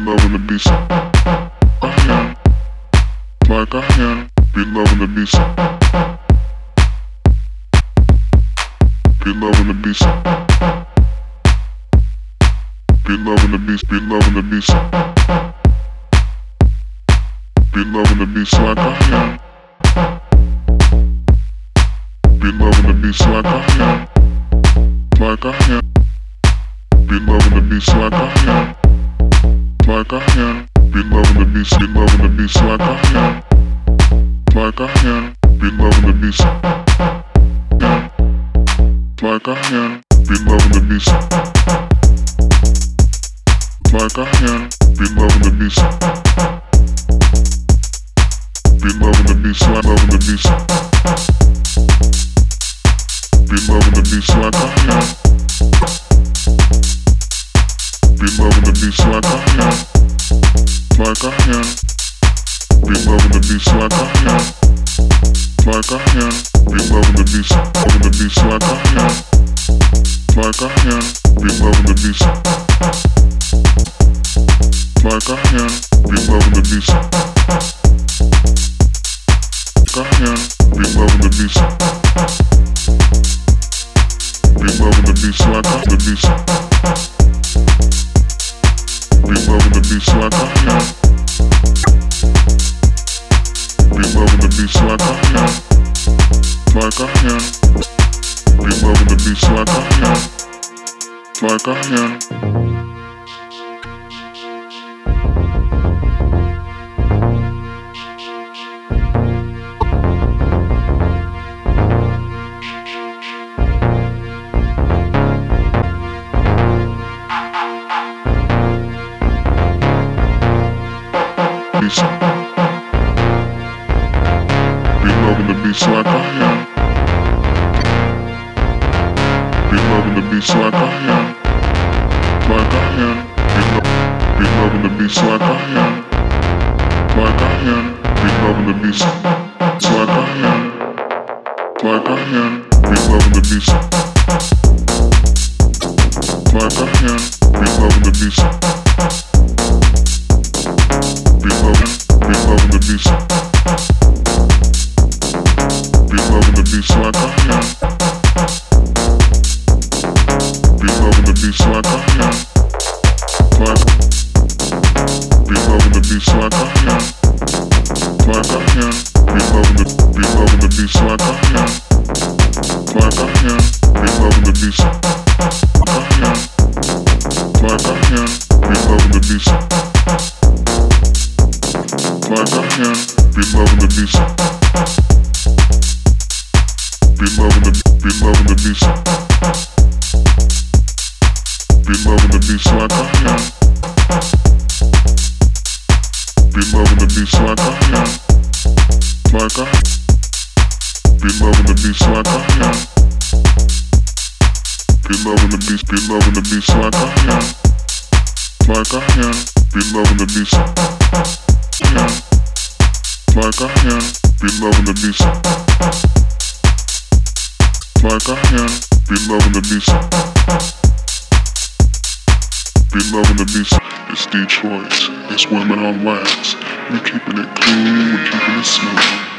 loving the beast. I am, like I am, be loving the beast. Be loving the beast. Be loving the beast, be loving the beast. Be loving the beast like I am. Be loving the beast like I am. Like I am. Be loving the beast like I am. Like I am. Be loving the beast, be loving the beast like I am. Like I am. Be loving the beast. Yeah. Like I am. Be loving the beast. Like I am. Be loving the beast. Be loving the beast like loving the beast. Be loving the beast like I am. Be loving the beast like I am. Like I am. Be loving the beast like I am. Like I am. Be loving the beast. Loving the beast like I am. Like I am. Be loving the beast. Like I am. Be loving the beast. Like I am. Be loving the beast. Be loving the beast like I am. The beast. Be loving the beast like I am. Be loving the beast like I am. Like I am. Be loving the beast like I am. Like I am. Beast. Be loving the beast like I am. Be loving the beast like I am. Like I am. Be loving the beast like I am. Like I am. Be loving the beast. Like I am. Like I am. Be loving the beast. Like I am. Be loving the beast. Be loving the beast. Be loving the beast like I am. Be loving the beast like I am. Like, be loving the beast like I am. Like I am. Be loving the beast like I am. Like I am. Be loving the beast. Like I am. Like I am. Be loving the beast. Like I am, be loving the beast. Be loving the beast. Be loving the beast like I am. Be loving the beast like I am. Like I. Be loving the beast like I am. Be loving the beast. Be loving the beast like I am. Like I am. Be loving the beast. Yeah. Like I am, be loving the beast. Like I am, be loving the beast. Be loving the beast. It's Detroit, it's women on wax. We keeping it cool, we keeping it smooth.